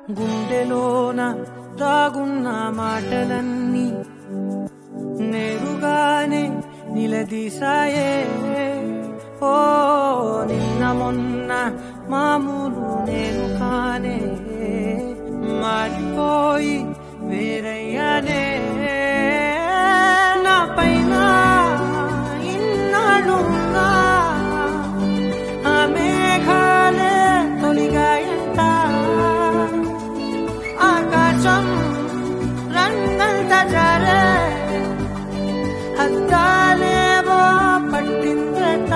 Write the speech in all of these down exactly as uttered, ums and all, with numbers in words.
గుండెలోన దాగున్న మాటలన్నీ నేరుగానే నిలదీసాయే. ఓ నిన్న మొన్న మామూలు నేను కానే, మారిపోయి వేరయ్యానే. నా పైన ఇన్నాళ్ళున్నా ఆ మేఘాలే తొలిగాయంట. ఆకాశం రంగంత జారే అద్దాలేవో పట్టిందట.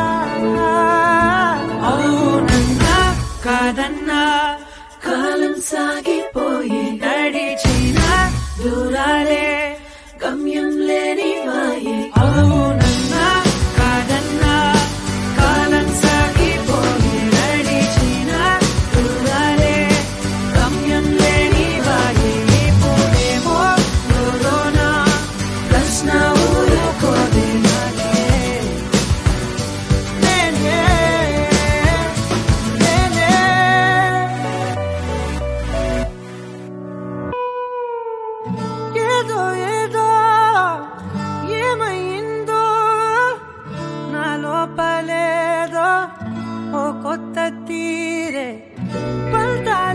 అవునన్నా కాదన్నా కాలం సాగిపోయి నడిచిన దూరాలే గమ్యం లేని మాయే. అవునన్నా కాదన్నా కాలం సాగిపోయి నడిచిన దూరాలే గమ్యం లేని మాయే. ఇప్పుడేమో లోలోన ప్రశ్న ఊరుకోదే నాకే. నేనే నేనే ఏదో ఏదో ఏమైందో నా లోపలేదో ఓ కొత్త తీరే పల్టా